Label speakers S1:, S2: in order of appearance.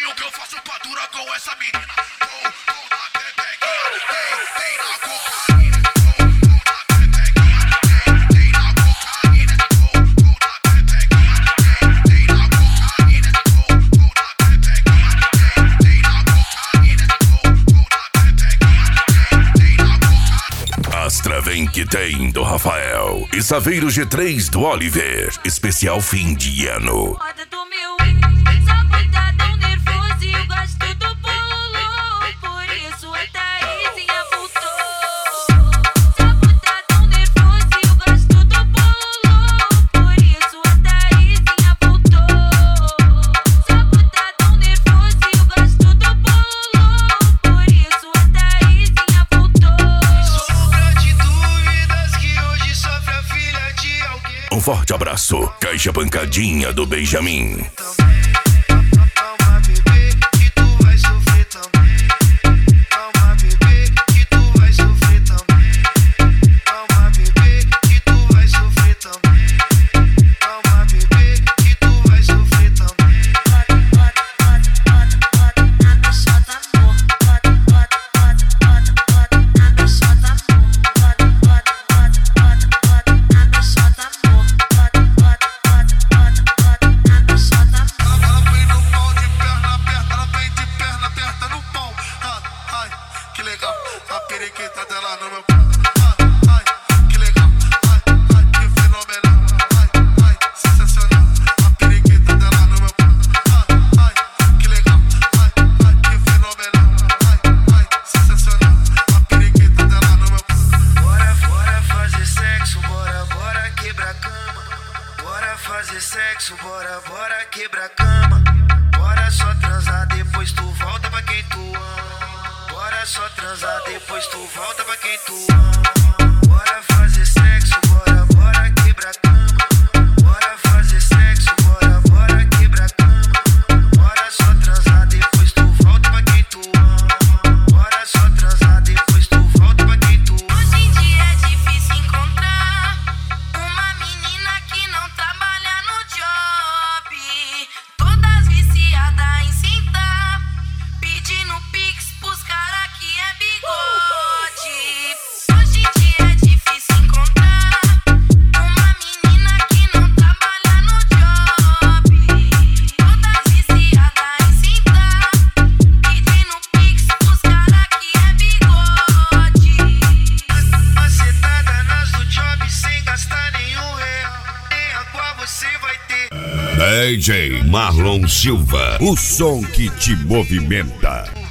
S1: Assim o que eu faço pra durar com essa menina. Tô na pepequinha, tem na cocaína. Tô na pepequinha, tem na cocaína. Tô na pepequinha, tem na cocaína. Tô na pepequinha, tem na cocaína. Tô na pepequinha, tem na cocaína.
S2: Astra vem que tem do Rafael e Saveiro G3 do Oliver. Especial fim de ano.
S3: Roda do meu só por tá tão nervoso e eu gosto do bolo. Por isso a Thaisinha voltou. Só por tá tão nervoso e eu gosto do bolo. Por isso a Thaisinha voltou. Só por tá tão nervoso e eu gosto do bolo. Por isso a Thaisinha voltou.
S4: Sombra de dúvidas que hoje sofre a filha de alguém.
S2: Um forte abraço, Caixa Pancadinha do Benjamin.
S4: Calma, bebê, que tu vai sofrer também. Calma, bebê, que tu vai sofrer também. Calma, bebê, que tu vai sofrer também. Calma, bebê, que tu vai sofrer também. Que legal, a periquita dela no meu pau. Ai, que legal, ai, que fenomenal. Ai, sensacional, a periquita dela no meu pau. Ai, que legal, ai, que fenomenal. Ai, sensacional, a periquita dela no meu pau. Bora fazer sexo, bora quebrar cama. Bora fazer sexo, bora quebrar cama. Bora só transar, depois tu volta pra quem tu ama. Bora só transar, depois tu volta pra quem tu ama. Bora fazer sexo, bora quebrar cama. Bora fazer sexo, bora quebrar cama. Bora só transar, depois tu volta pra quem tu ama. Bora só transar, depois tu volta pra quem tu ama.
S3: Hoje em dia é difícil encontrar uma menina que não trabalha no job. Todas viciadas em cinta, pedindo pix pros cara que é bigode. Hoje em dia é difícil encontrar uma menina que não trabalha no job. Todas viciadas em cinta, pedindo pix pros cara que é bigode.
S4: Macetada nas do job sem gastar nenhum real. Nem água você vai ter.
S2: DJ Marlon Silva, o som que te movimenta.